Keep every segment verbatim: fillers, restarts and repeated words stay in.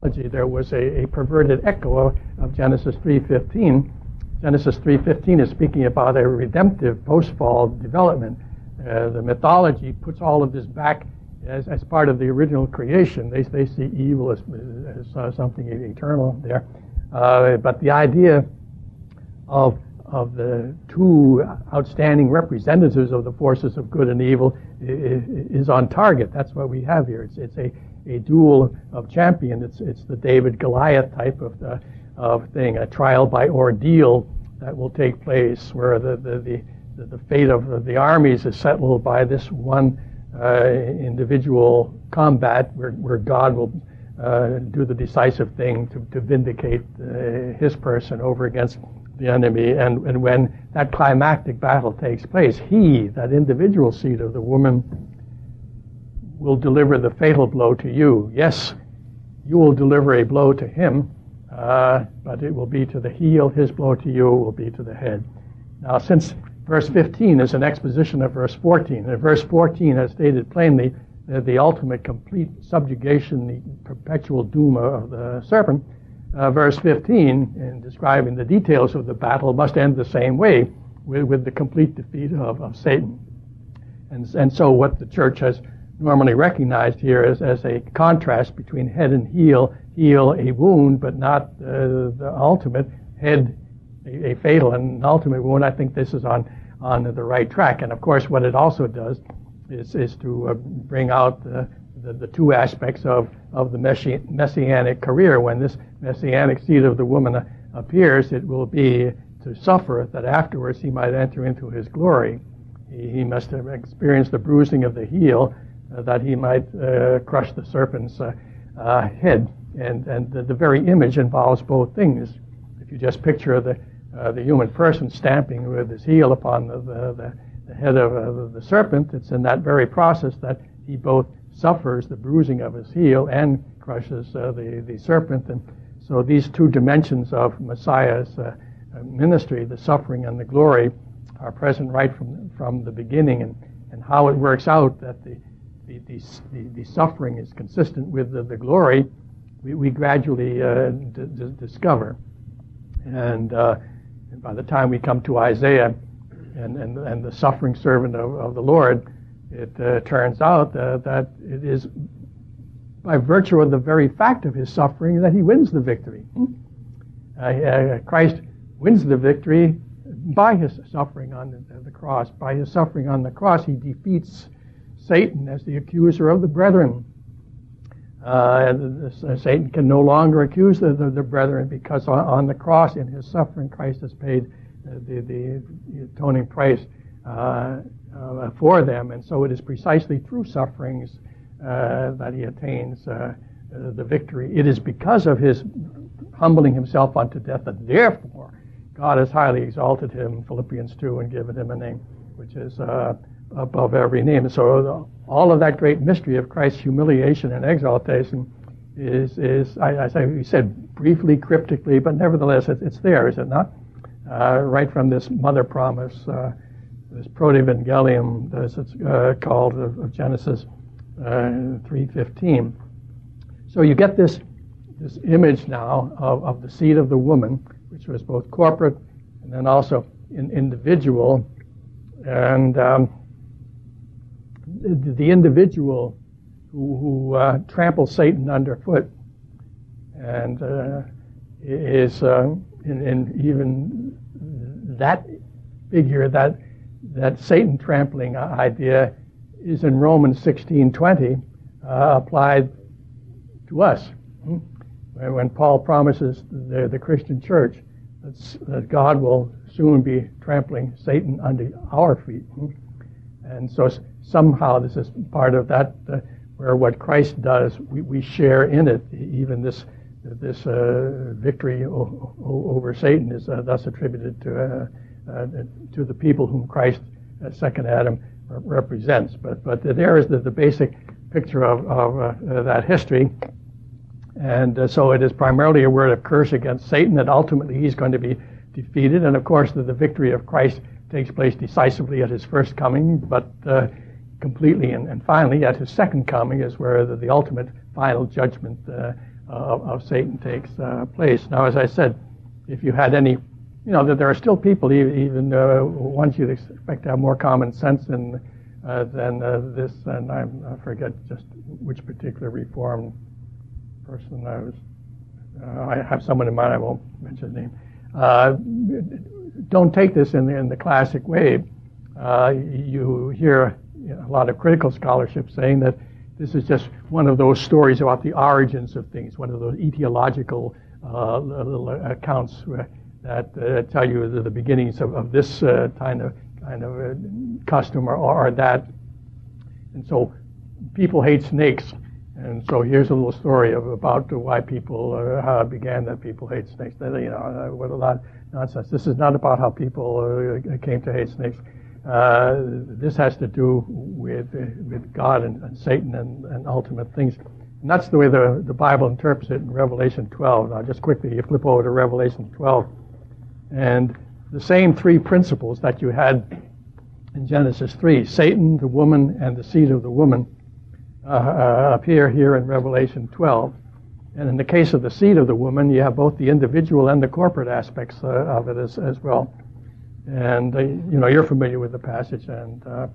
there was a, a perverted echo of, of Genesis three fifteen. Genesis three fifteen is speaking about a redemptive post-fall development. Uh, the mythology puts all of this back as, as part of the original creation. They, they see evil as, as uh, something eternal there. Uh, but the idea of of the two outstanding representatives of the forces of good and evil is on target. That's what we have here. It's it's a, a duel of champion. It's it's the David Goliath type of uh, of thing, a trial by ordeal that will take place, where the the the, the fate of the armies is settled by this one uh, individual combat, where where God will uh, do the decisive thing to to vindicate uh, His person over against the enemy. And, and when that climactic battle takes place, he, that individual seed of the woman, will deliver the fatal blow to you. Yes, you will deliver a blow to him, uh, but it will be to the heel. His blow to you will be to the head. Now, since verse fifteen is an exposition of verse fourteen, and verse fourteen has stated plainly that the ultimate complete subjugation, the perpetual doom of the serpent, Uh, verse fifteen, in describing the details of the battle, must end the same way, with, with the complete defeat of, of Satan. And, and so what the church has normally recognized here is as a contrast between head and heel, heel a wound, but not uh, the ultimate, head a, a fatal and ultimate wound. I think this is on, on the right track. And of course what it also does is, is to uh, bring out uh, The, the two aspects of, of the messi- messianic career. When this messianic seed of the woman uh, appears, it will be to suffer, that afterwards he might enter into his glory. He, he must have experienced the bruising of the heel, uh, that he might uh, crush the serpent's uh, uh, head. And, and the, the very image involves both things. If you just picture the, uh, the human person stamping with his heel upon the, the, the head of uh, the serpent, it's in that very process that he both suffers the bruising of his heel and crushes uh, the, the serpent. And so these two dimensions of Messiah's uh, ministry, the suffering and the glory, are present right from from the beginning. And, and how it works out that the the, the, the, the suffering is consistent with the, the glory, we, we gradually uh, d- d- discover. And, uh, and by the time we come to Isaiah and, and, and the suffering servant of, of the Lord, it uh, turns out uh, that it is by virtue of the very fact of his suffering that he wins the victory. Uh, uh, Christ wins the victory by his suffering on the, the cross. By his suffering on the cross, he defeats Satan as the accuser of the brethren. Uh, the, the, Satan can no longer accuse the, the, the brethren, because on, on the cross, in his suffering, Christ has paid uh, the, the, the atoning price uh, Uh, for them. And so it is precisely through sufferings uh, that he attains uh, uh, the victory. It is because of his humbling himself unto death that therefore God has highly exalted him, Philippians two, and given him a name which is uh, above every name. So the, all of that great mystery of Christ's humiliation and exaltation is, is I, I say, we said briefly, cryptically, but nevertheless it, it's there, is it not? Uh, right from this mother promise, uh, this protevangelium, as it's uh, called, of, of Genesis uh, three fifteen. So you get this this image now of, of the seed of the woman, which was both corporate and then also in, individual. And um, the, the individual who, who uh, tramples Satan underfoot and uh, is uh, in, in even that figure, that that Satan trampling idea is in Romans sixteen twenty uh, applied to us. Hmm? When, when Paul promises the, the Christian church that, that God will soon be trampling Satan under our feet. Hmm? And so somehow this is part of that, uh, where what Christ does, we, we share in it. Even this this uh, victory o- o- over Satan is uh, thus attributed to uh, Uh, to the people whom Christ, uh, second Adam, uh, represents. But but there is the, the basic picture of, of uh, uh, that history. And uh, so it is primarily a word of curse against Satan, that ultimately he's going to be defeated. And of course the, the victory of Christ takes place decisively at his first coming, but uh, completely and, and finally at his second coming is where the, the ultimate final judgment uh, of, of Satan takes uh, place. Now, as I said, if you had any, you know, that there are still people, even uh, ones you'd expect to have more common sense in, uh, than uh, this, and I'm, I forget just which particular Reformed person I was. Uh, I have someone in mind. I won't mention his name. Uh, don't take this in the, in the classic way. Uh, you hear you know, a lot of critical scholarship saying that this is just one of those stories about the origins of things, one of those etiological uh, little accounts that uh, tell you the, the beginnings of, of this uh, kind of kind of uh, custom or, or that. And so people hate snakes. And so here's a little story of, about why people, uh, how it began that people hate snakes. You know, uh, what a lot of nonsense. This is not about how people uh, came to hate snakes. Uh, this has to do with uh, with God and, and Satan and, and ultimate things. And that's the way the, the Bible interprets it in Revelation twelve. Now, just quickly, you flip over to Revelation twelve. And the same three principles that you had in Genesis three, Satan, the woman, and the seed of the woman, uh, uh, appear here in Revelation twelve. And in the case of the seed of the woman, you have both the individual and the corporate aspects uh, of it as, as well. And, uh, you know, you're familiar with the passage, and uh,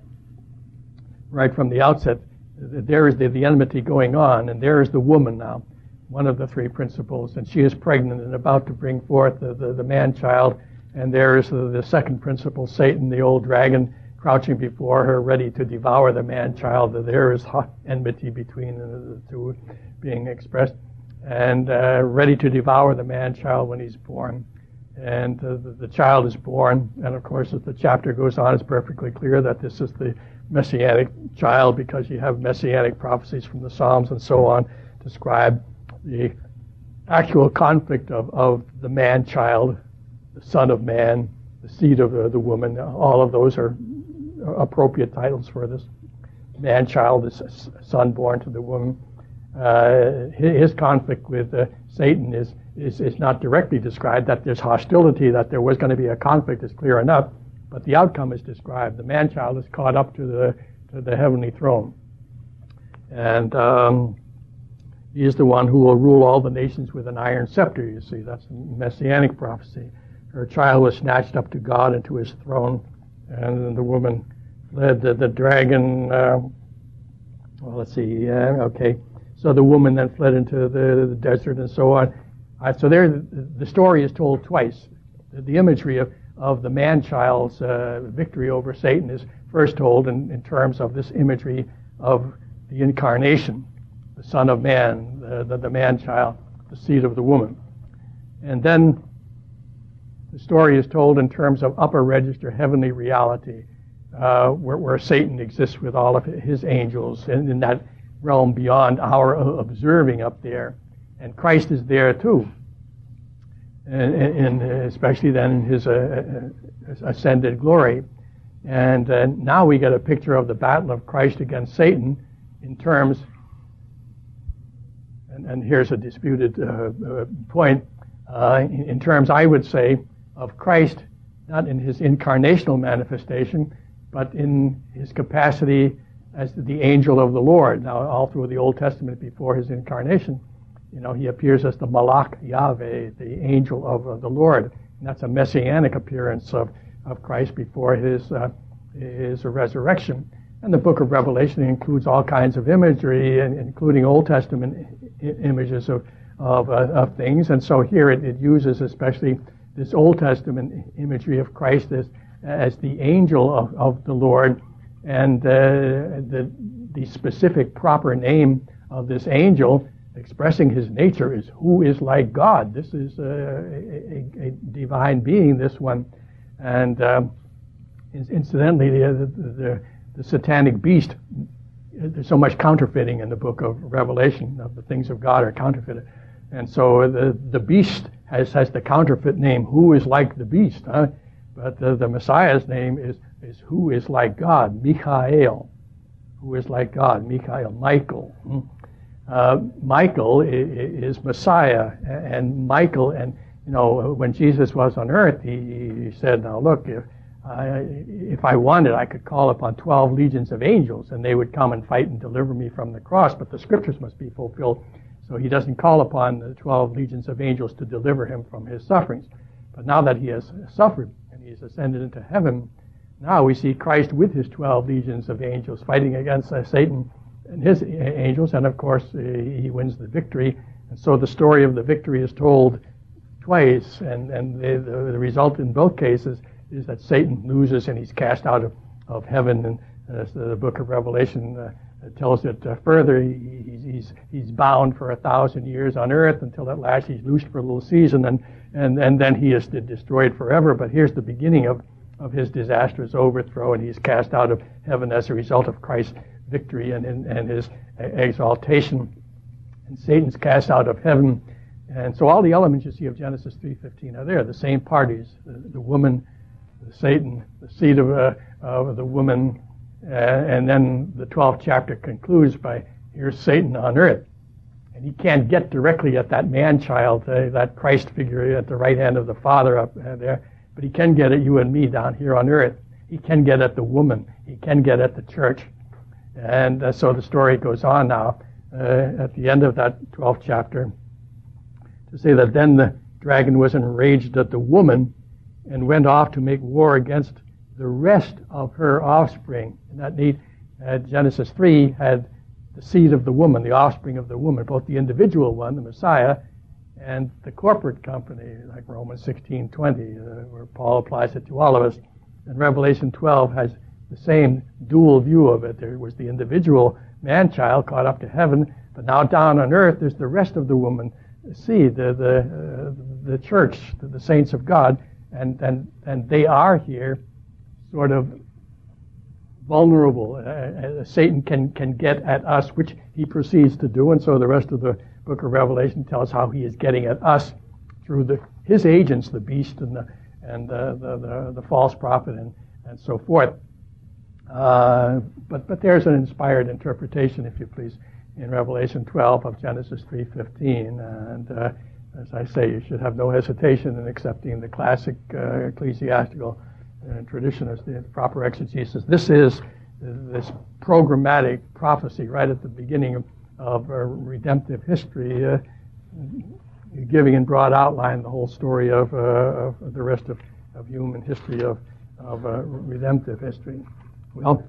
right from the outset, there is the, the enmity going on, and there is the woman now, one of the three principles, and she is pregnant and about to bring forth the, the, the man-child, and there is the, the second principle, Satan, the old dragon, crouching before her, ready to devour the man-child. There is hot enmity between the two being expressed, and uh, ready to devour the man-child when he's born. And uh, the, the child is born, and of course, as the chapter goes on, it's perfectly clear that this is the Messianic child, because you have Messianic prophecies from the Psalms and so on describe the actual conflict of, of the man-child, the son of man, the seed of the, the woman. All of those are appropriate titles for this. Man-child is a son born to the woman. Uh, his conflict with uh, Satan is Is, is not directly described. That there's hostility, that there was going to be a conflict is clear enough, but the outcome is described. The man-child is caught up to the to the heavenly throne, and um, he is the one who will rule all the nations with an iron scepter. You see, that's a messianic prophecy. Her child was snatched up to God and to his throne, and the woman fled. The, the dragon. Uh, well, let's see. Yeah, okay. So the woman then fled into the, the desert and so on. Uh, so there, the story is told twice. The, the imagery of, of the man-child's uh, victory over Satan is first told in, in terms of this imagery of the incarnation, the Son of Man, the, the, the man-child, the seed of the woman. And then the story is told in terms of upper register heavenly reality, uh, where, where Satan exists with all of his angels in, in that realm beyond our observing up there. And Christ is there too, and, and especially then in his uh, ascended glory. And uh, now we get a picture of the battle of Christ against Satan in terms, and, and here's a disputed uh, uh, point, uh, in, in terms, I would say, of Christ, not in his incarnational manifestation, but in his capacity as the angel of the Lord. Now, all through the Old Testament before his incarnation, you know, he appears as the Malach Yahweh, the angel of uh, the Lord. And that's a messianic appearance of, of Christ before his uh, his resurrection. And the book of Revelation includes all kinds of imagery, and including Old Testament I- images of of, uh, of things. And so here it, it uses especially this Old Testament imagery of Christ as, as the angel of, of the Lord. And uh, the, the specific proper name of this angel expressing his nature is who is like God. This is uh, a, a, a divine being, this one. And um, incidentally, the, the, the satanic beast, there's so much counterfeiting in the book of Revelation, of the things of God are counterfeited. And so the, the beast has, has the counterfeit name, who is like the beast. Huh? But the, the Messiah's name is, is who is like God, Michael, who is like God, Michael, Michael. Hmm? Uh, Michael is Messiah, and Michael, and you know, when Jesus was on earth, he, he said, "Now look, if I, if I wanted, I could call upon twelve legions of angels, and they would come and fight and deliver me from the cross. But the scriptures must be fulfilled." So he doesn't call upon the twelve legions of angels to deliver him from his sufferings. But now that he has suffered and he's ascended into heaven, now we see Christ with his twelve legions of angels fighting against uh, Satan and his angels, and of course uh, he wins the victory. And so the story of the victory is told twice, and, and the, the, the result in both cases is that Satan loses and he's cast out of, of heaven. And uh, so the book of Revelation uh, tells it uh, further. He, he's, he's, he's bound for a thousand years on earth until at last he's loosed for a little season, and, and, and then he is destroyed forever. But here's the beginning of, of his disastrous overthrow, and he's cast out of heaven as a result of Christ's victory and, and, and his exaltation. And Satan's cast out of heaven. And so all the elements you see of Genesis three fifteen are there. The same parties, the, the woman, the Satan, the seed of, uh, of the woman, uh, and then the twelfth chapter concludes by, here's Satan on earth. And he can't get directly at that man-child, uh, that Christ figure at the right hand of the Father up uh, there, but he can get at you and me down here on earth. He can get at the woman. He can get at the church. And uh, so the story goes on now uh, at the end of that twelfth chapter to say that then the dragon was enraged at the woman and went off to make war against the rest of her offspring. Isn't that neat? Uh, Genesis three had the seed of the woman, the offspring of the woman, both the individual one, the Messiah, and the corporate company, like Romans sixteen twenty, uh, where Paul applies it to all of us. And Revelation twelve has the same dual view of it. There was the individual man-child caught up to heaven, but now down on earth there's the rest of the woman seed, the the, uh, the church, the, the saints of God, and, and, and they are here sort of vulnerable. Uh, uh, Satan can, can get at us, which he proceeds to do, and so the rest of the book of Revelation tells how he is getting at us through the his agents, the beast and the and uh, the, the the false prophet and, and so forth. Uh, but but there's an inspired interpretation, if you please, in Revelation twelve of Genesis three fifteen, and uh, as I say, you should have no hesitation in accepting the classic uh, ecclesiastical uh, tradition as the proper exegesis. This is this programmatic prophecy right at the beginning of, of uh, redemptive history, uh, giving in broad outline the whole story of, uh, of the rest of, of human history, of, of uh, redemptive history. Well,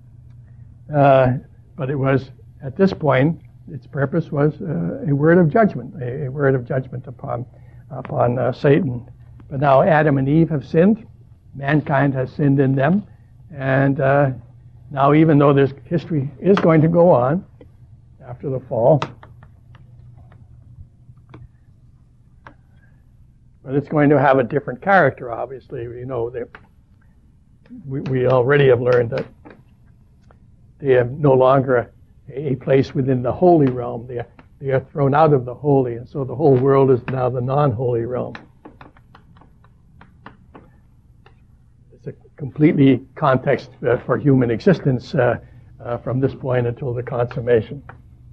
uh, but it was, at this point, its purpose was uh, a word of judgment, a, a word of judgment upon, upon uh, Satan. But now Adam and Eve have sinned. Mankind has sinned in them. And uh, now even though this history is going to go on after the fall, but it's going to have a different character, obviously. We know that we, we already have learned that they have no longer a, a place within the holy realm. They are, they are thrown out of the holy, and so the whole world is now the non-holy realm. It's a completely context uh, for human existence uh, uh, from this point until the consummation.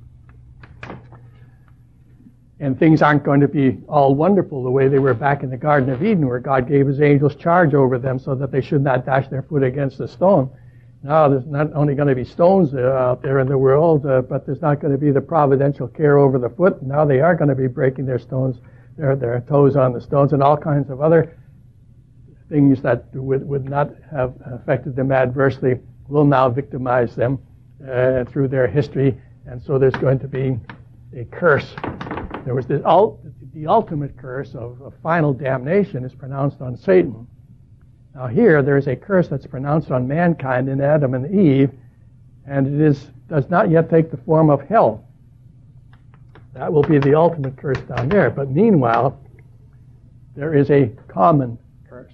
And things aren't going to be all wonderful the way they were back in the Garden of Eden, where God gave his angels charge over them so that they should not dash their foot against a stone. Now there's not only going to be stones uh, out there in the world, uh, but there's not going to be the providential care over the foot. Now they are going to be breaking their stones, their, their toes on the stones, and all kinds of other things that would, would not have affected them adversely will now victimize them uh, through their history. And so there's going to be a curse. There was this ult- the ultimate curse of, of final damnation is pronounced on Satan. Now here there is a curse that's pronounced on mankind in Adam and Eve, and it is does not yet take the form of hell. That will be the ultimate curse down there. But meanwhile, there is a common curse,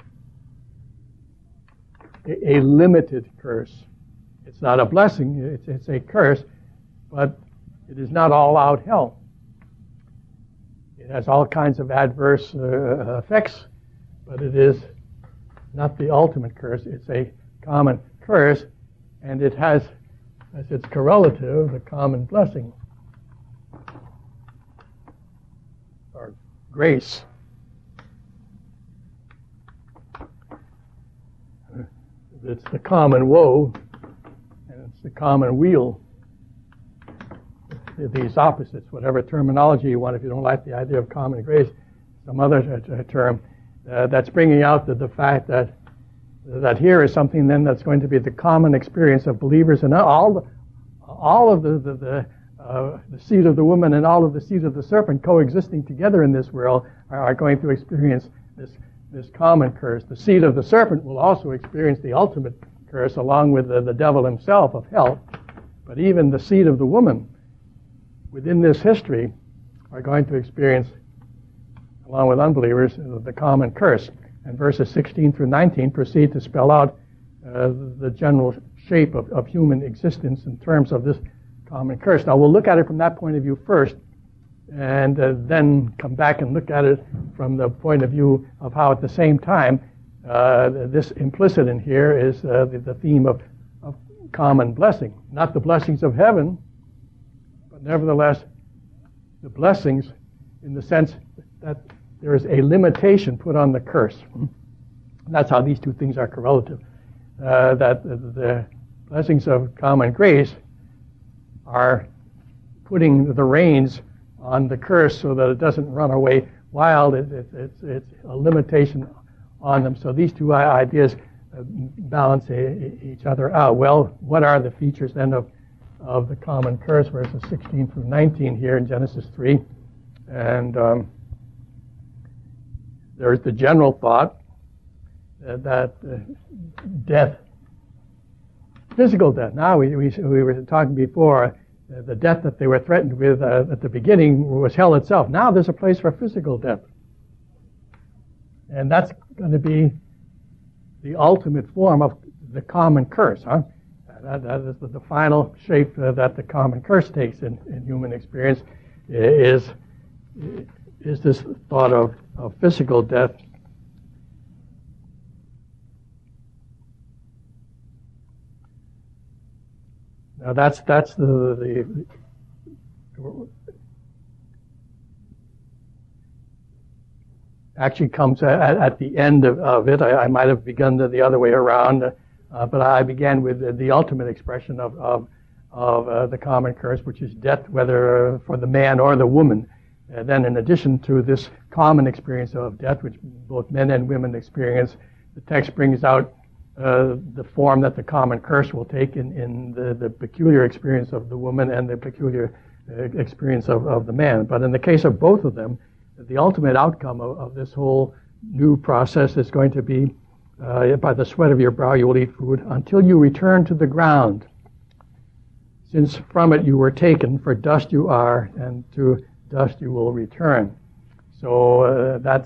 a, a limited curse. It's not a blessing; it's, it's a curse, but it is not all-out hell. It has all kinds of adverse uh, effects, but it is not the ultimate curse. It's a common curse, and it has as its correlative the common blessing, or grace. It's the common woe, and it's the common weal. these opposites, whatever terminology you want. If you don't like the idea of common grace, some other uh, term, uh, that's bringing out the, the fact that that here is something then that's going to be the common experience of believers, and all the, all of the the, the, uh, the seed of the woman and all of the seed of the serpent coexisting together in this world are, are going to experience this this common curse. The seed of the serpent will also experience the ultimate curse along with the, the devil himself of hell. But even the seed of the woman within this history are going to experience, along with unbelievers, the common curse. And verses sixteen through nineteen proceed to spell out uh, the general shape of, of human existence in terms of this common curse. Now we'll look at it from that point of view first, and uh, then come back and look at it from the point of view of how at the same time uh, this implicit in here is uh, the, the theme of, of common blessing. Not the blessings of heaven, but nevertheless the blessings in the sense that there is a limitation put on the curse. And that's how these two things are correlative. Uh, that the, the blessings of common grace are putting the reins on the curse so that it doesn't run away wild. It, it, it's, it's a limitation on them. So these two ideas uh, balance a, each other out. Well, what are the features then of, of the common curse? Verses sixteen through nineteen here in Genesis three. And um, there's the general thought uh, that uh, death, physical death. Now, we, we, we were talking before, uh, the death that they were threatened with uh, at the beginning was hell itself. Now there's a place for physical death. And that's going to be the ultimate form of the common curse. Huh? That, that is the, the final shape uh, that the common curse takes in, in human experience is, is this thought of, of physical death. Now that's that's the, the, the actually comes at, at the end of, of it. I, I might have begun the, the other way around, uh, but I began with the, the ultimate expression of of, of uh, the common curse, which is death, whether for the man or the woman. And then, in addition to this common experience of death, which both men and women experience, the text brings out uh, the form that the common curse will take in, in the, the peculiar experience of the woman and the peculiar uh, experience of, of the man. But in the case of both of them, the ultimate outcome of, of this whole new process is going to be, uh, by the sweat of your brow you will eat food until you return to the ground, since from it you were taken, for dust you are, and to dust you will return. So uh, that's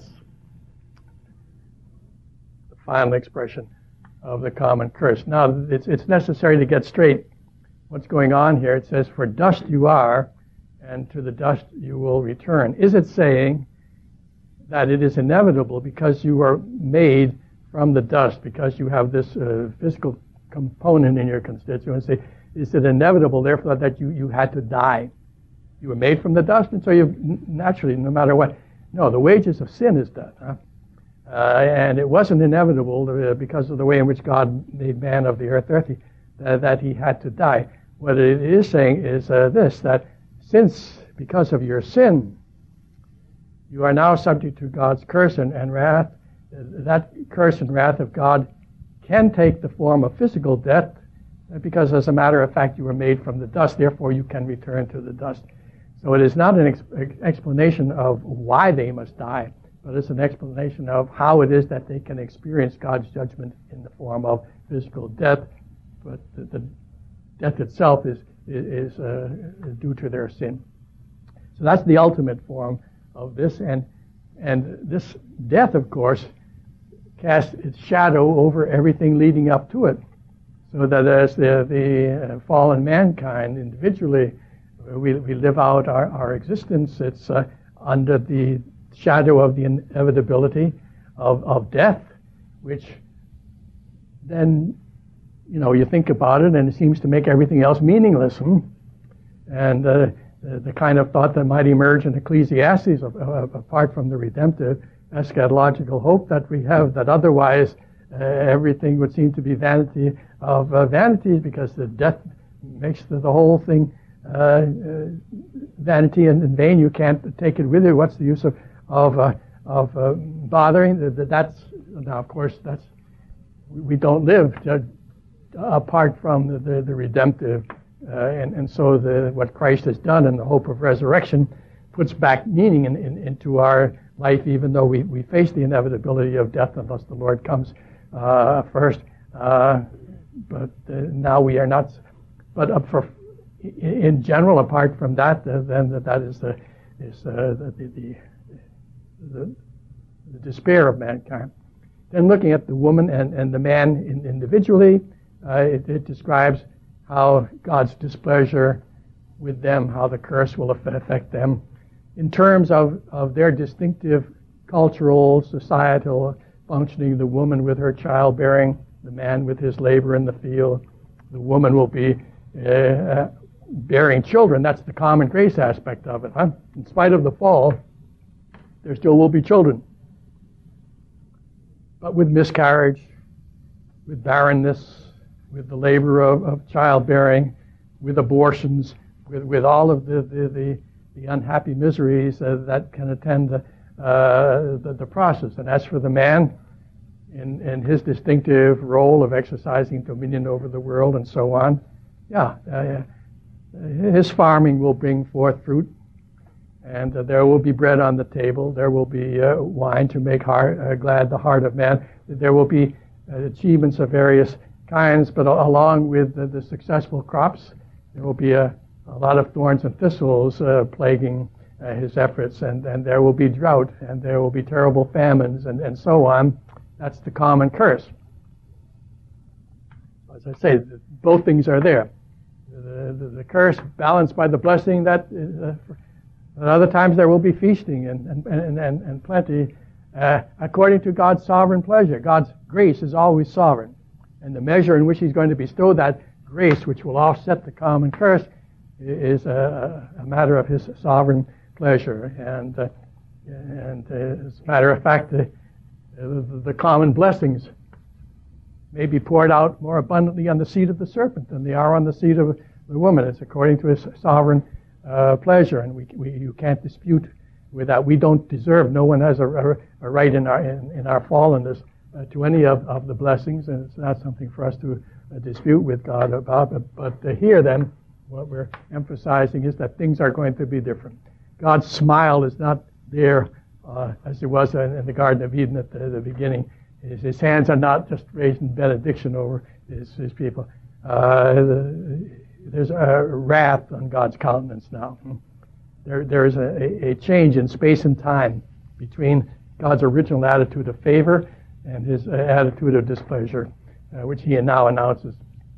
the final expression of the common curse. Now, it's, it's necessary to get straight what's going on here. It says, for dust you are, and to the dust you will return. Is it saying that it is inevitable because you are made from the dust, because you have this uh, physical component in your constituency? Is it inevitable, therefore, that you, you had to die? You were made from the dust, and so you naturally, no matter what. No, the wages of sin is death. Huh? Uh, and it wasn't inevitable uh, because of the way in which God made man of the earth earthy, uh, that he had to die. What it is saying is uh, this, that since, because of your sin, you are now subject to God's curse and, and wrath, uh, that curse and wrath of God can take the form of physical death, uh, because as a matter of fact you were made from the dust, therefore you can return to the dust. So it is not an ex- explanation of why they must die, but it's an explanation of how it is that they can experience God's judgment in the form of physical death. But the, the death itself is is, uh, is due to their sin. So that's the ultimate form of this, and and this death, of course, casts its shadow over everything leading up to it. So that as the the uh, fallen mankind individually, we we live out our, our existence. It's uh, under the shadow of the inevitability of, of death, which then, you know, you think about it and it seems to make everything else meaningless. Hmm? And uh, the, the kind of thought that might emerge in Ecclesiastes, of, of, apart from the redemptive eschatological hope that we have, that otherwise uh, everything would seem to be vanity of uh, vanities, because the death makes the, the whole thing uh, uh, vanity and in vain. You can't take it with you. What's the use of of uh, of uh, bothering? That's now, of course, that's we don't live to, apart from the, the, the redemptive, uh, and and so the what Christ has done and the hope of resurrection puts back meaning in, in, into our life, even though we, we face the inevitability of death unless the Lord comes uh, first. Uh, but uh, now we are not. But up for in general, apart from that, uh, then that, that is the is uh, the, the, the the despair of mankind. Then looking at the woman and, and the man in, individually, uh, it, it describes how God's displeasure with them, how the curse will affect them, in terms of, of their distinctive cultural, societal functioning. The woman with her childbearing, the man with his labor in the field. The woman will be uh, bearing children. That's the common grace aspect of it. Huh? In spite of the fall, there still will be children. But with miscarriage, with barrenness, with the labor of, of childbearing, with abortions, with, with all of the, the, the, the unhappy miseries uh, that can attend the, uh, the, the process. And as for the man, in, in his distinctive role of exercising dominion over the world and so on, yeah, uh, his farming will bring forth fruit, and uh, there will be bread on the table. There will be uh, wine to make heart, uh, glad the heart of man. There will be uh, achievements of various kinds, but along with the, the successful crops, there will be a, a lot of thorns and thistles uh, plaguing uh, his efforts, and, and there will be drought, and there will be terrible famines, and, and so on. That's the common curse. As I say, both things are there. The, the, the curse balanced by the blessing, that uh, at other times there will be feasting and, and, and, and, and plenty uh, according to God's sovereign pleasure. God's grace is always sovereign. And the measure in which he's going to bestow that grace, which will offset the common curse, is a, a matter of his sovereign pleasure. And, uh, and uh, as a matter of fact, the, the, the common blessings may be poured out more abundantly on the seed of the serpent than they are on the seed of the woman. It's according to his sovereign uh, pleasure, and we, we you can't dispute with that. We don't deserve. No one has a, a, a right in our in, in our fallenness uh, to any of, of the blessings, and it's not something for us to uh, dispute with God about. But, but uh, here, then, what we're emphasizing is that things are going to be different. God's smile is not there uh, as it was in, in the Garden of Eden at the, the beginning. His, his hands are not just raising benediction over his, his people. Uh, the, there's a wrath on God's countenance now. There, there is a, a change in space and time between God's original attitude of favor and his uh, attitude of displeasure, uh, which he now announces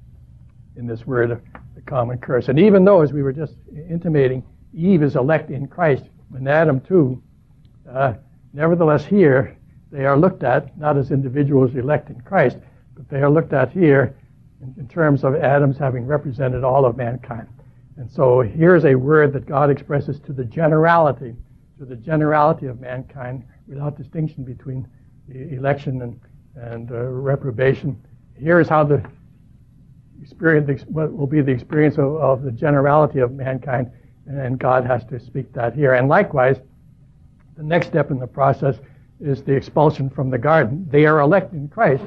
in this word of the common curse. And even though, as we were just intimating, Eve is elect in Christ, and Adam too, uh, nevertheless here, they are looked at not as individuals elect in Christ, but they are looked at here in, in terms of Adam's having represented all of mankind. And so here's a word that God expresses to the generality, to the generality of mankind, without distinction between the election and, and uh, reprobation. Here is how the experience, what will be the experience of, of the generality of mankind, and God has to speak that here. And likewise, the next step in the process is the expulsion from the garden. They are elect in Christ.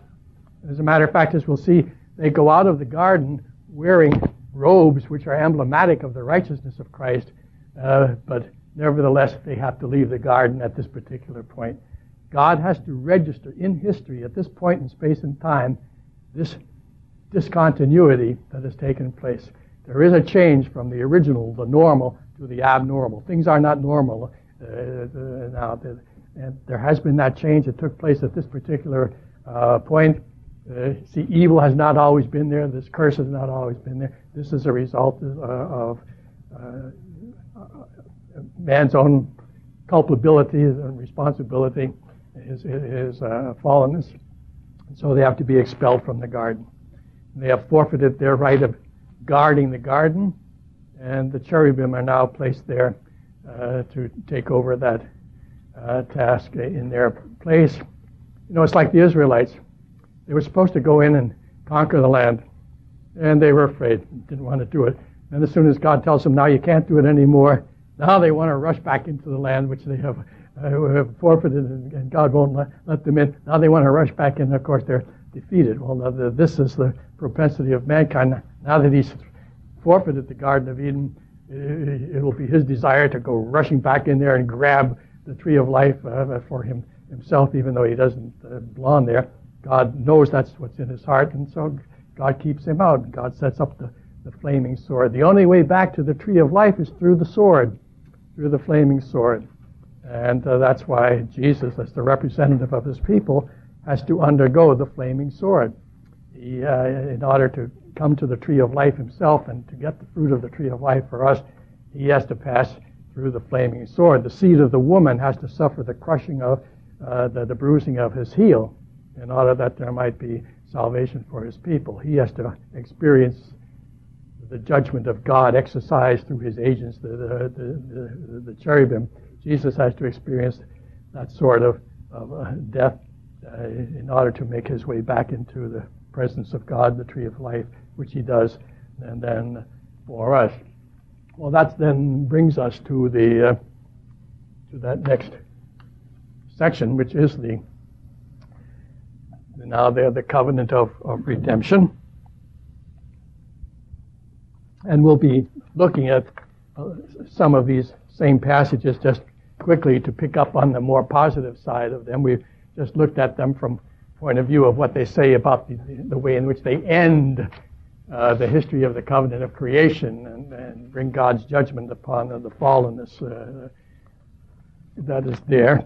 As a matter of fact, as we'll see, they go out of the garden wearing robes which are emblematic of the righteousness of Christ, uh, but nevertheless they have to leave the garden at this particular point. God has to register in history at this point in space and time this discontinuity that has taken place. There is a change from the original, the normal, to the abnormal. Things are not normal uh, uh, now. And there has been that change that took place at this particular uh, point. Uh, see, evil has not always been there. This curse has not always been there. This is a result of, uh, of uh, man's own culpability and responsibility, his, his uh, fallenness. And so they have to be expelled from the garden. And they have forfeited their right of guarding the garden, and the cherubim are now placed there uh, to take over that Uh, task in their place. You know, it's like the Israelites. They were supposed to go in and conquer the land, and they were afraid, didn't want to do it. And as soon as God tells them, now you can't do it anymore, now they want to rush back into the land which they have, uh, have forfeited, and, and God won't let, let them in. Now they want to rush back in, and of course they're defeated. Well, now the, this is the propensity of mankind. Now that he's forfeited the Garden of Eden, it, it will be his desire to go rushing back in there and grab the tree of life uh, for him himself, even though he doesn't uh, belong there. God knows that's what's in his heart, and so God keeps him out. God sets up the, the flaming sword. The only way back to the tree of life is through the sword, through the flaming sword. And uh, that's why Jesus, as the representative of his people, has to undergo the flaming sword. He, uh, in order to come to the tree of life himself and to get the fruit of the tree of life for us, he has to pass through the flaming sword. The seed of the woman has to suffer the crushing of, uh, the, the bruising of his heel in order that there might be salvation for his people. He has to experience the judgment of God exercised through his agents, the, the, the, the, the cherubim. Jesus has to experience that sort of, of uh, death uh, in order to make his way back into the presence of God, the tree of life, which he does, and then for us. Well, that then brings us to the uh, to that next section, which is the now the the covenant of, of redemption, and we'll be looking at uh, some of these same passages just quickly to pick up on the more positive side of them. We've just looked at them from point of view of what they say about the, the way in which they end uh, the history of the covenant of creation and, and bring God's judgment upon the, the fallenness uh, that is there.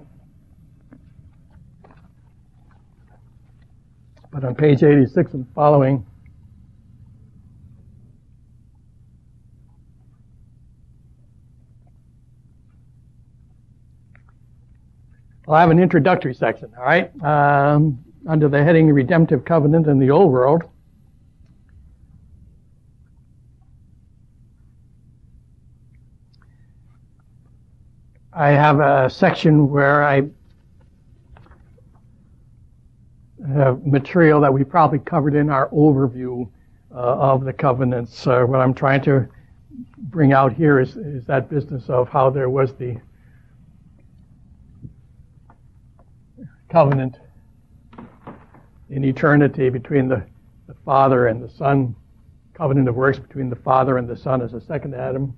But on page eighty-six and following, well, I have an introductory section, all right, um, under the heading Redemptive Covenant in the Old World. I have a section where I have material that we probably covered in our overview uh, of the covenants. Uh, what I'm trying to bring out here is, is that business of how there was the covenant in eternity between the, the Father and the Son, covenant of works between the Father and the Son as a second Adam.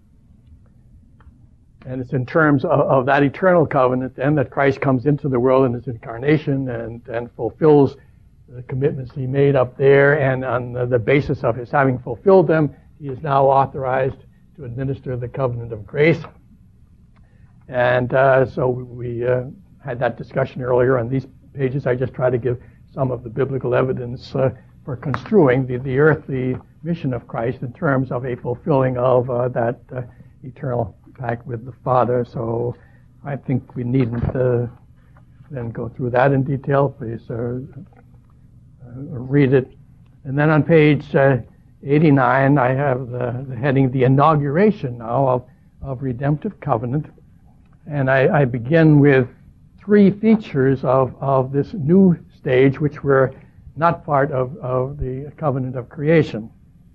And it's in terms of, of that eternal covenant then that Christ comes into the world in his incarnation and, and fulfills the commitments he made up there, and on the, the basis of his having fulfilled them, he is now authorized to administer the covenant of grace. And uh, so we uh, had that discussion earlier. On these pages, I just try to give some of the biblical evidence uh, for construing the, the earthly mission of Christ in terms of a fulfilling of uh, that uh, eternal pact with the Father. So I think we needn't uh, then go through that in detail. Please uh, uh, read it. And then on page uh, eighty-nine, I have the, the heading, the inauguration now of, of redemptive covenant. And I, I begin with three features of, of this new stage, which were not part of, of the covenant of creation.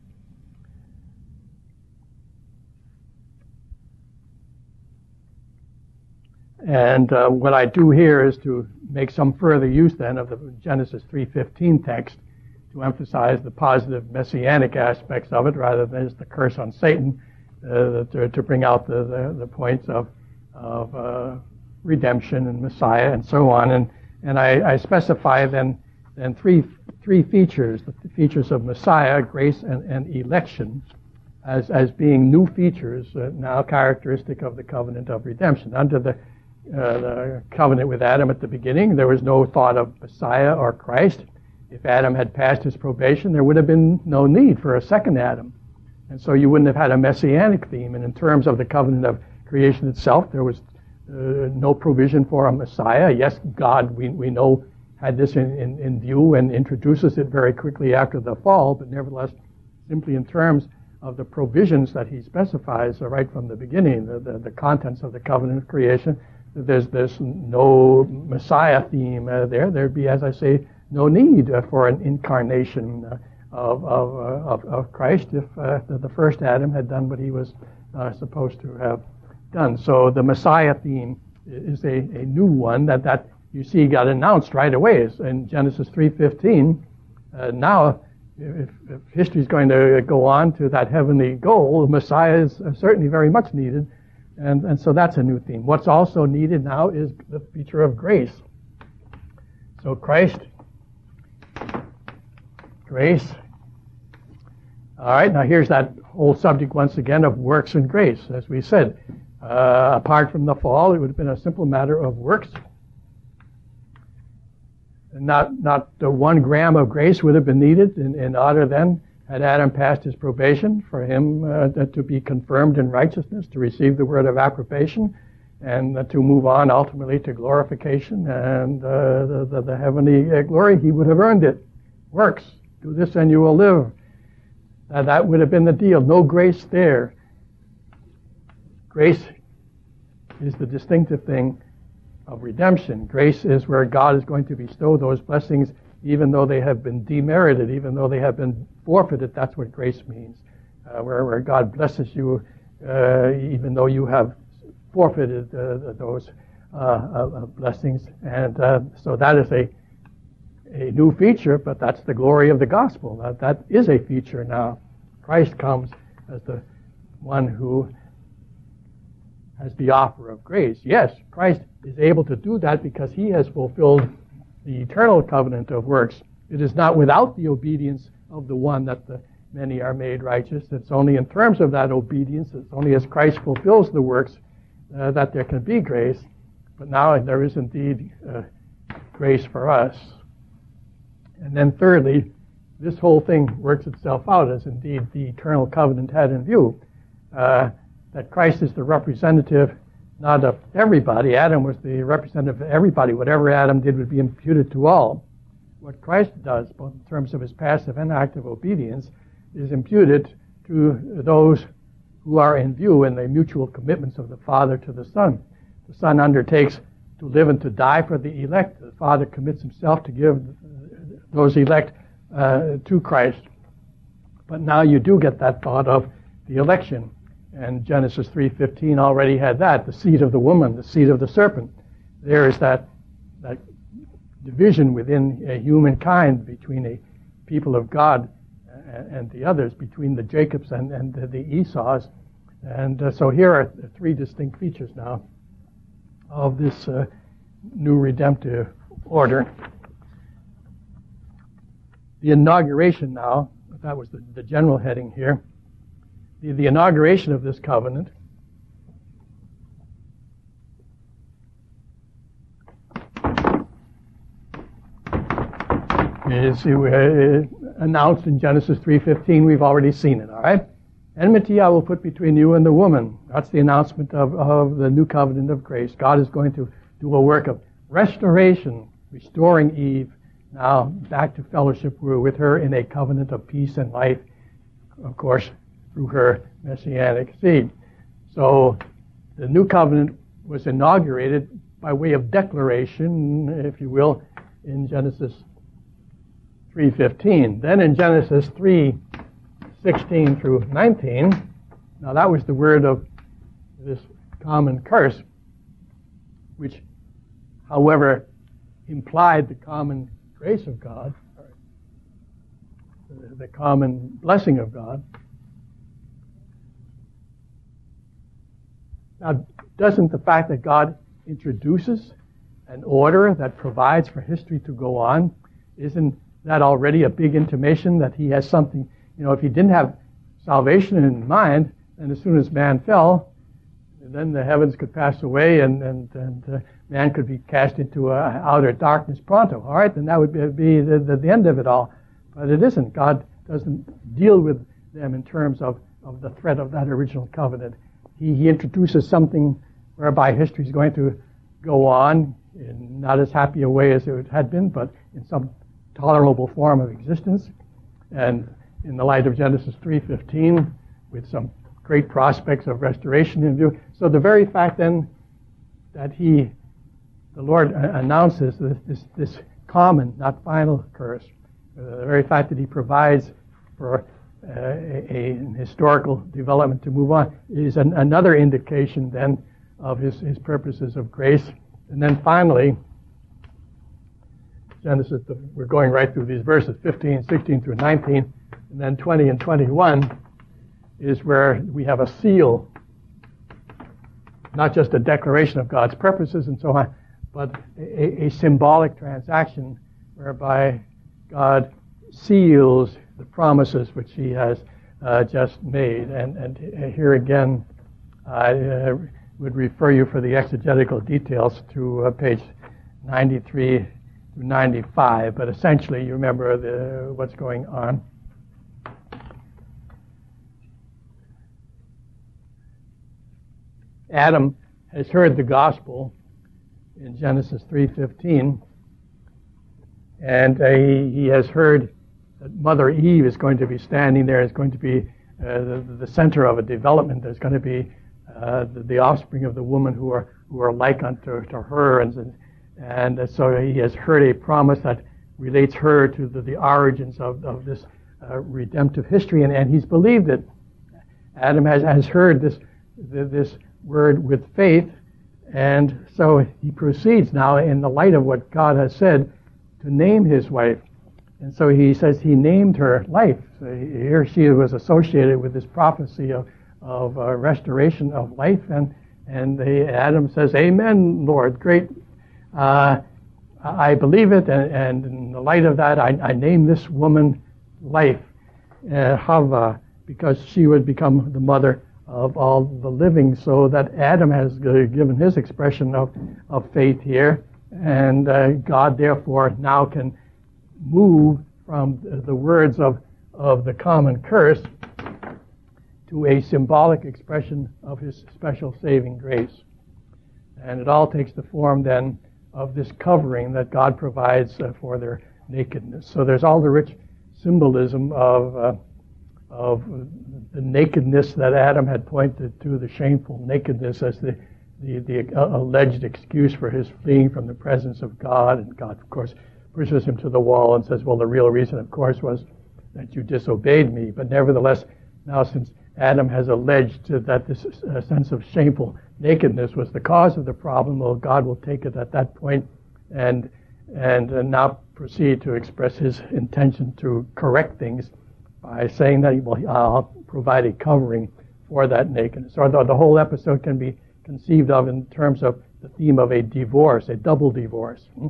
And uh, what I do here is to make some further use then of the Genesis three fifteen text to emphasize the positive messianic aspects of it rather than just the curse on Satan, uh, to, to bring out the, the, the points of, of uh, redemption and Messiah and so on. And, and I, I specify then, then three, three features, the features of Messiah, grace, and, and election as, as being new features uh, now characteristic of the covenant of redemption. Under the Uh, the covenant with Adam at the beginning, there was no thought of Messiah or Christ. If Adam had passed his probation, there would have been no need for a second Adam. And so you wouldn't have had a messianic theme. And in terms of the covenant of creation itself, there was uh, no provision for a Messiah. Yes, God, we, we know, had this in, in, in view and introduces it very quickly after the fall, but nevertheless, simply in terms of the provisions that he specifies uh, right from the beginning, the, the, the contents of the covenant of creation, There's there's no Messiah theme uh, there. There'd be, as I say, no need uh, for an incarnation uh, of of, uh, of, of Christ if uh, the first Adam had done what he was uh, supposed to have done. So the Messiah theme is a, a new one that, that you see got announced right away. In Genesis three fifteen, uh, now if, if history is going to go on to that heavenly goal, the Messiah is certainly very much needed. And, and so that's a new theme. What's also needed now is the feature of grace. So Christ, grace. All right, now here's that whole subject once again of works and grace. As we said, uh, apart from the fall, it would have been a simple matter of works. Not not the one gram of grace would have been needed in, in order then, had Adam passed his probation, for him uh, to be confirmed in righteousness, to receive the word of approbation, and uh, to move on ultimately to glorification and uh, the, the, the heavenly uh, glory. He would have earned it. Works. Do this and you will live. Uh, that would have been the deal. No grace there. Grace is the distinctive thing of redemption. Grace is where God is going to bestow those blessings even though they have been demerited, even though they have been forfeited. That's what grace means. Uh, where, where God blesses you uh, even though you have forfeited uh, those uh, uh, blessings. And uh, so that is a a new feature, but that's the glory of the gospel. That, that is a feature now. Christ comes as the one who has the offer of grace. Yes, Christ is able to do that because he has fulfilled the eternal covenant of works. It is not without the obedience of the one that the many are made righteous. It's only in terms of that obedience, it's only as Christ fulfills the works uh, that there can be grace. But now there is indeed uh, grace for us. And then thirdly, this whole thing works itself out as indeed the eternal covenant had in view. Uh, that Christ is the representative not of everybody. Adam was the representative of everybody. Whatever Adam did would be imputed to all. What Christ does, both in terms of his passive and active obedience, is imputed to those who are in view in the mutual commitments of the Father to the Son. The Son undertakes to live and to die for the elect. The Father commits himself to give those elect uh, to Christ. But now you do get that thought of the election. And Genesis three fifteen already had that, the seed of the woman, the seed of the serpent. There is that, that division within a humankind between a people of God and, and the others, between the Jacobs and, and the, the Esau's. And uh, so here are three distinct features now of this uh, new redemptive order. The inauguration now, that was the, the general heading here, the, the inauguration of this covenant is uh, announced in Genesis three fifteen. We've already seen it, all right? Enmity I will put between you and the woman. That's the announcement of, of the new covenant of grace. God is going to do a work of restoration, restoring Eve now back to fellowship with her in a covenant of peace and life, of course, through her messianic seed. So the new covenant was inaugurated by way of declaration, if you will, in Genesis three fifteen. Then in Genesis three sixteen through nineteen, now that was the word of this common curse, which, however, implied the common grace of God, the common blessing of God. Now, doesn't the fact that God introduces an order that provides for history to go on, isn't that already a big intimation that he has something, you know, if he didn't have salvation in mind, and as soon as man fell, then the heavens could pass away and, and, and uh, man could be cast into uh, outer darkness pronto. All right, then that would be, be the, the, the end of it all. But it isn't. God doesn't deal with them in terms of, of the threat of that original covenant. He, he introduces something whereby history is going to go on in not as happy a way as it had been, but in some tolerable form of existence. And in the light of Genesis three fifteen, with some great prospects of restoration in view. So the very fact then that he, the Lord announces this, this, this common, not final curse, uh, the very fact that he provides for uh, a, a historical development to move on, is an, another indication then of his, his purposes of grace. And then finally, Genesis, we're going right through these verses, fifteen, sixteen through nineteen, and then twenty and twenty-one is where we have a seal, not just a declaration of God's purposes and so on, but a, a symbolic transaction whereby God seals the promises which he has uh, just made. And, and here again, I uh, would refer you for the exegetical details to uh, page ninety-three through ninety-five, but essentially you remember the, what's going on. Adam has heard the gospel in Genesis three fifteen, and uh, he, he has heard that Mother Eve is going to be standing there, is going to be uh, the, the center of a development. There's going to be uh, the, the offspring of the woman who are who are like unto to her, and and so he has heard a promise that relates her to the, the origins of, of this uh, redemptive history, and, and he's believed it. Adam has, has heard this this word with faith, and so he proceeds now in the light of what God has said to name his wife. And so he says he named her Life. So here she was associated with this prophecy of, of uh, restoration of life, and and the, Adam says, "Amen, Lord, great. Uh, I believe it, and, and in the light of that, I, I name this woman Life, uh, Hava, because she would become the mother of all the living." So that Adam has given his expression of, of faith here, and uh, God therefore now can move from the words of, of the common curse to a symbolic expression of his special saving grace. And it all takes the form then of this covering that God provides uh, for their nakedness. So there's all the rich symbolism of uh, of the nakedness that Adam had pointed to, the shameful nakedness as the, the, the uh, alleged excuse for his fleeing from the presence of God. And God, of course, pushes him to the wall and says, well, the real reason, of course, was that you disobeyed me. But nevertheless, now since Adam has alleged that this uh, sense of shameful nakedness was the cause of the problem, well, God will take it at that point and, and uh, now proceed to express his intention to correct things by saying that, well, I'll provide a covering for that nakedness. Or the, the whole episode can be conceived of in terms of the theme of a divorce, a double divorce. Hmm?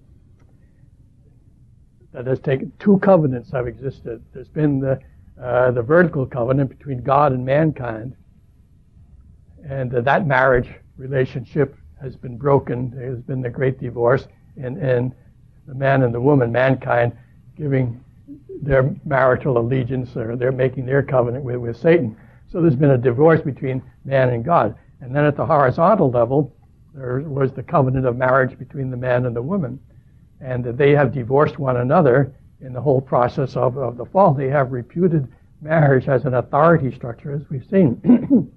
That has taken, two covenants have existed. There's been the, uh, the vertical covenant between God and mankind, and uh, that marriage relationship has been broken. There has been the great divorce, and, and the man and the woman, mankind, giving their marital allegiance, or they're making their covenant with, with Satan. So there's been a divorce between man and God. And then at the horizontal level, there was the covenant of marriage between the man and the woman. And they have divorced one another in the whole process of, of the fall. They have reputed marriage as an authority structure, as we've seen.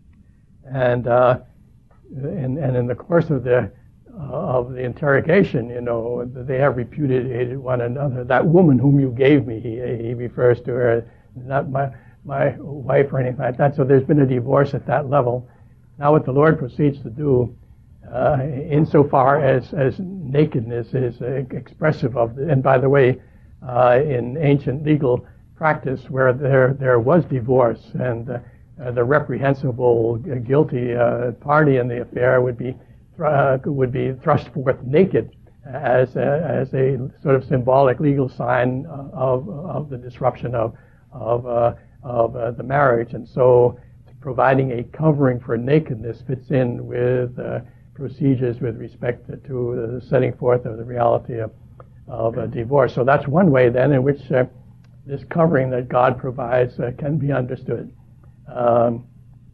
and, uh, and and in the course of the Uh, of the interrogation, you know, they have repudiated one another. That woman whom you gave me, he, he refers to her, not my my wife or anything like that. So there's been a divorce at that level. Now what the Lord proceeds to do, uh, insofar as, as nakedness is uh, expressive of, the, and by the way, uh, in ancient legal practice where there, there was divorce and uh, uh, the reprehensible, uh, guilty uh, party in the affair would be Uh, would be thrust forth naked as a, as a sort of symbolic legal sign of of the disruption of of uh, of uh, the marriage, and so providing a covering for nakedness fits in with uh, procedures with respect to the setting forth of the reality of of a divorce. So that's one way then in which uh, this covering that God provides uh, can be understood um,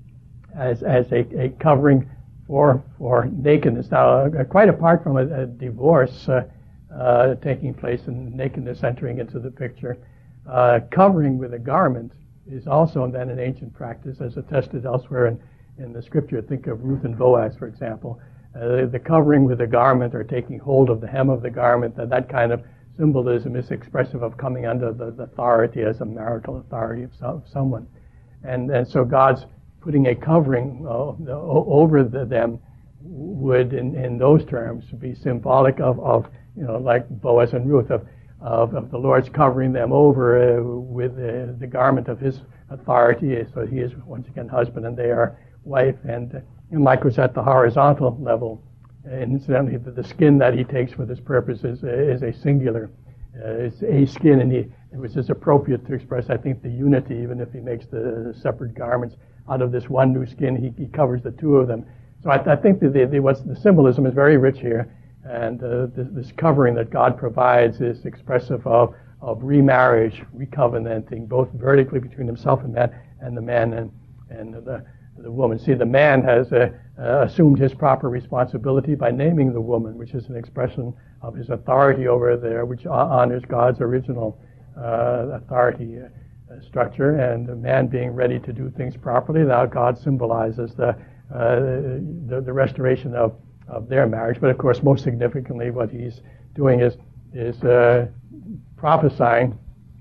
as as a, a covering for for nakedness. Now, uh, quite apart from a, a divorce uh, uh, taking place and nakedness entering into the picture, uh, covering with a garment is also then an ancient practice, as attested elsewhere in, in the scripture. Think of Ruth and Boaz, for example. Uh, the covering with a garment or taking hold of the hem of the garment, that, that kind of symbolism is expressive of coming under the, the authority as a marital authority of some, someone. And, and so God's putting a covering uh, over the, them would, in, in those terms, be symbolic of, of, you know, like Boaz and Ruth, of, of, of the Lord's covering them over uh, with uh, the garment of his authority. So he is, once again, husband and they are wife. And, uh, and likewise at the horizontal level. And incidentally, the, the skin that he takes for this purpose is, uh, is a singular. Uh, it's a skin, and he, which is appropriate to express, I think, the unity, even if he makes the separate garments out of this one new skin, he, he covers the two of them. So I, I think that the, the, what's, the symbolism is very rich here, and uh, this, this covering that God provides is expressive of, of remarriage, recovenanting, both vertically between himself and man, and the man and, and the, the woman. See, the man has uh, uh, assumed his proper responsibility by naming the woman, which is an expression of his authority over there, which honors God's original uh, authority uh, structure, and the man being ready to do things properly. Now God symbolizes the uh, the, the restoration of, of their marriage. But of course, most significantly, what he's doing is is uh, prophesying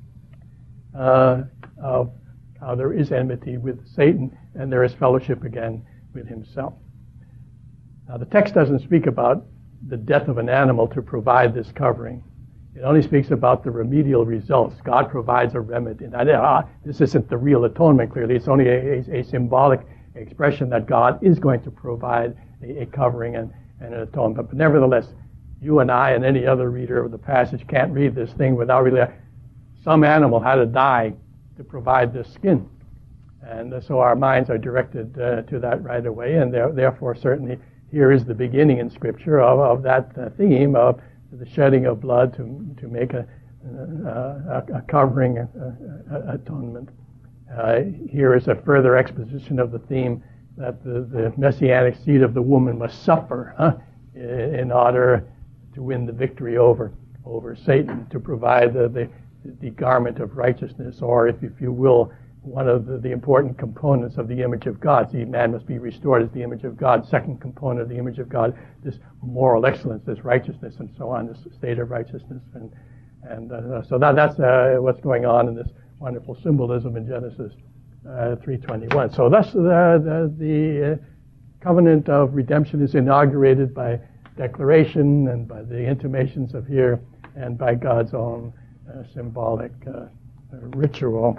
uh, of how there is enmity with Satan and there is fellowship again with himself. Now, the text doesn't speak about the death of an animal to provide this covering. It only speaks about the remedial results. God provides a remedy. Now, uh, this isn't the real atonement, clearly. It's only a, a, a symbolic expression that God is going to provide a, a covering and, and an atonement. But nevertheless, you and I and any other reader of the passage can't read this thing without really, some animal had to die to provide this skin. And uh, so our minds are directed uh, to that right away, and there, therefore certainly here is the beginning in Scripture of, of that uh, theme of the shedding of blood to to make a, uh, a, a covering uh, uh, atonement. Uh, here is a further exposition of the theme that the, the messianic seed of the woman must suffer huh, in order to win the victory over over Satan, to provide the, the, the garment of righteousness, or if, if you will, one of the, the important components of the image of God. See, man must be restored as the image of God. Second component of the image of God, this moral excellence, this righteousness, and so on, this state of righteousness. And and uh, so that, that's uh, what's going on in this wonderful symbolism in Genesis uh, three twenty-one. So thus the, the, the uh, covenant of redemption is inaugurated by declaration and by the intimations of here and by God's own uh, symbolic uh, ritual.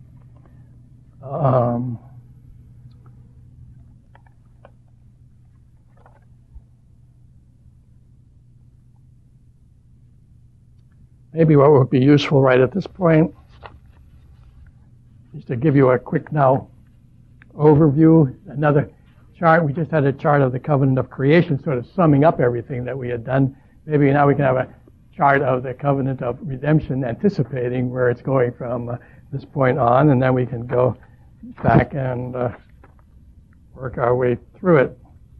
Um, maybe what would be useful right at this point is to give you a quick now overview. Another chart. We just had a chart of the covenant of creation, sort of summing up everything that we had done. Maybe now we can have a chart of the covenant of redemption, anticipating where it's going from uh, this point on, and then we can go back and uh, work our way through it.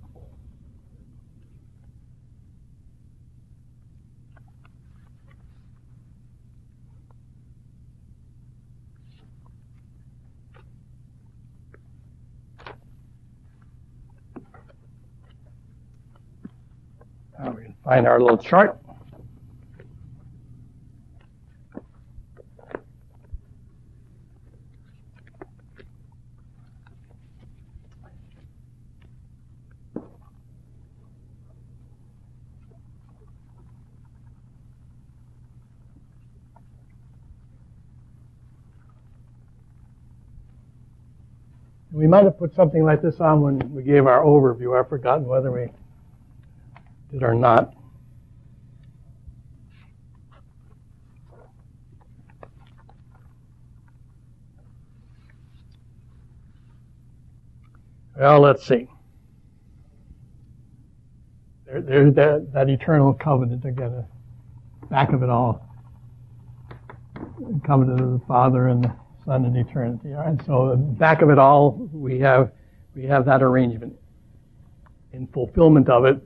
Now we can find our little chart. We might have put something like this on when we gave our overview. I've forgotten whether we did or not. Well, let's see. There, there's that, that eternal covenant again, the back of it all. The covenant of the Father and the Son in eternity. All right. So, back of it all, we have we have that arrangement. In fulfillment of it,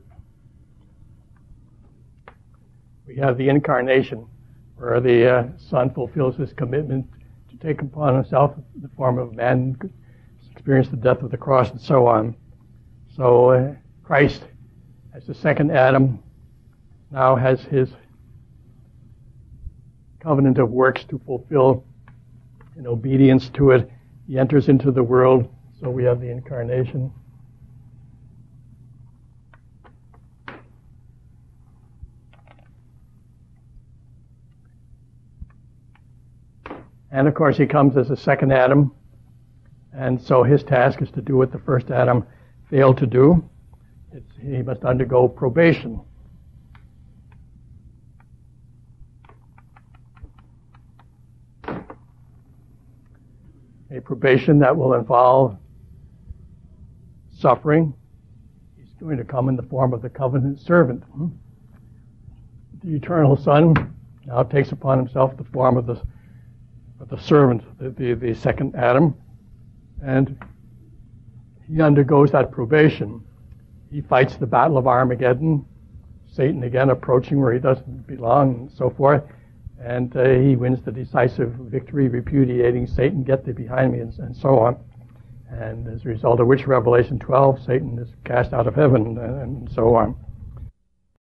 we have the incarnation, where the uh, Son fulfills his commitment to take upon himself the form of man, experience the death of the cross, and so on. So, uh, Christ, as the second Adam, now has his covenant of works to fulfill in obedience to it. He enters into the world, so we have the incarnation. And of course, he comes as a second Adam, and so his task is to do what the first Adam failed to do. It's, he must undergo probation. A probation that will involve suffering. He's going to come in the form of the covenant servant. The eternal Son now takes upon himself the form of the, of the servant, the, the, the second Adam, and he undergoes that probation. He fights the battle of Armageddon, Satan again approaching where he doesn't belong, and so forth. And uh, he wins the decisive victory, repudiating Satan, get thee behind me, and, and so on. And as a result of which, Revelation twelve, Satan is cast out of heaven, and, and so on.